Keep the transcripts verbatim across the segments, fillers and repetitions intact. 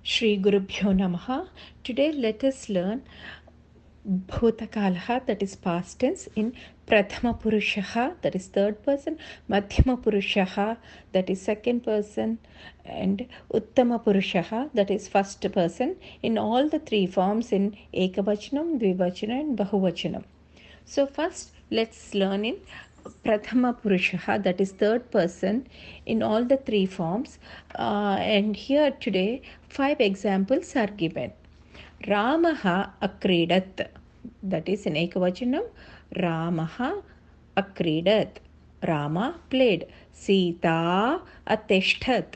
Shri Gurubhyo Namaha. Today let us learn Bhutakalaha, that is past tense, in Prathama Purushaha, that is third person, Madhyama Purushaha, that is second person, and Uttama Purushaha, that is first person, in all the three forms in Ekavachanam, Dvivachanam and Bahuvachanam. So first let's learn in Prathama Purushaha, that is third person, in all the three forms. Uh, and here today five examples are given. Ramaha akridat, that is in Ekavachanam. Ramaha akridat, Rama played. Sita atishtat,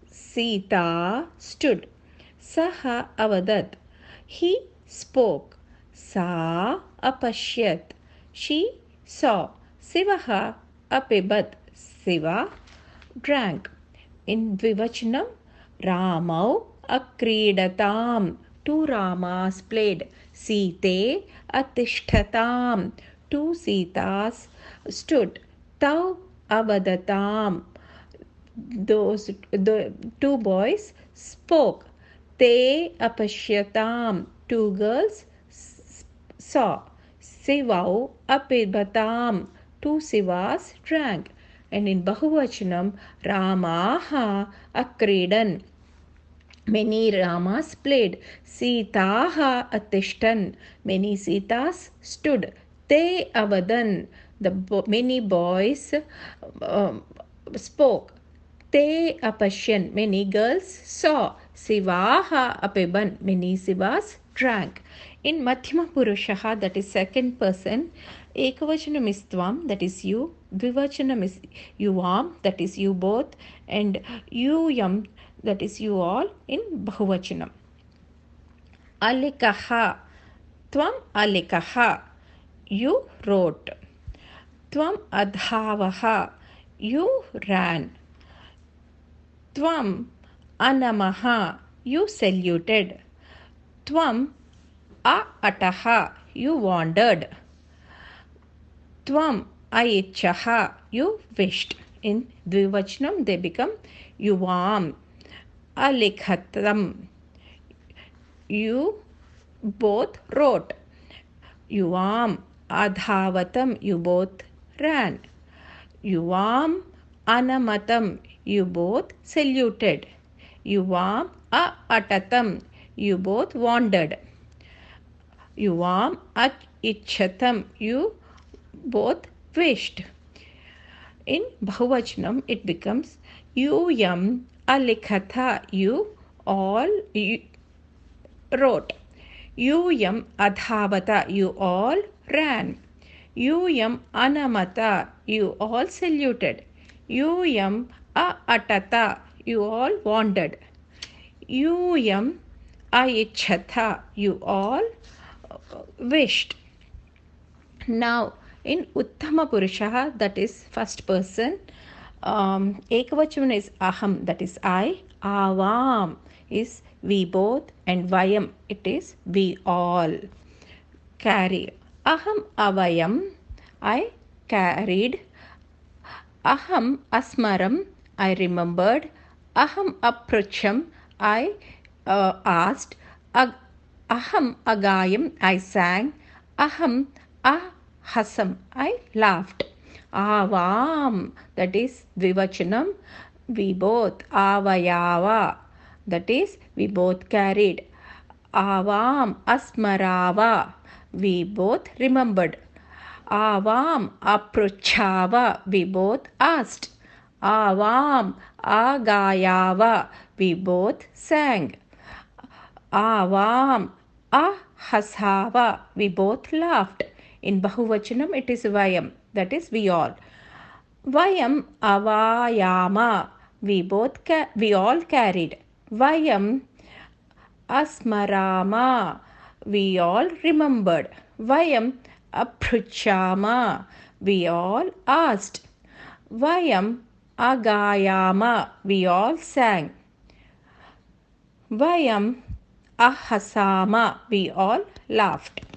Sita stood. Saha avadat, he spoke. Sa apashyat, she saw. Sivaha apibat, Siva drank. In Dvivachanam, Ramau akridatam, two Ramas played. Site atishtatam, two Sitas stood. Tau avadatam, those the two boys spoke. Te apashyatam, two girls saw. Sivau apibatam, two Sivas drank. And in Bahuvachanam, Ramaha akridan, many Ramas played. Sitaha atishtan, many Sitas stood. Te avadan, the bo- many boys uh, spoke. Te apashyan, many girls saw. Sivaha apiban, many Sivas drank. In Madhyama Purushaha, that is second person, Ekavachanam is tvam, that is you. Dvivachanam is yuvam, that is you both. And yuyam, that is you all, in Bahuvachanam. Alikaha, tvam alikaha, you wrote. Tvam adhavaha, you ran. Tvam anamaha, you saluted. Tvam a-ataha, you wandered. Tvam aichaha, you wished. In Dvivachanam, they become yuvam. Alikhatam, you both wrote. Yuvam adhavatam, you both ran. Yuvam anamatam, you both saluted. Yuvam a-atatam, you both wandered. Yuvam at-ichatam, you both wished. In Bahuvachanam, it becomes Yuyam alikhatha, you all you wrote. Yuyam adhavata, you all ran. Yuyam anamata, you all saluted. Yuyam a-atata, you all wandered. Yuyam aichhatha, you all wished. Now, in Uttama Purushaha, that is first person, um, Ekavachanam is aham, that is I. Avam is we both, and vayam, it is we all. Carry. Aham avayam, I carried. Aham asmaram, I remembered. Aham aprucham, I uh, asked. Ag- aham agayam, I sang. Aham ahasam, I laughed. Avam, that is Dvivachanam, we both. Avayava, that is we both carried. Avam asmarava, we both remembered. Avam apruchava, we both asked. Avam agayava, we both sang. Avam ahasava, we both laughed. In Bahuvachanam, it is vayam, that is we all. Vayam avayama, we both ca- we all carried. Vayam asmarama, we all remembered. Vayam apruchama, we all asked. Vayam agayama, we all sang. Vayam ahasama, we all laughed.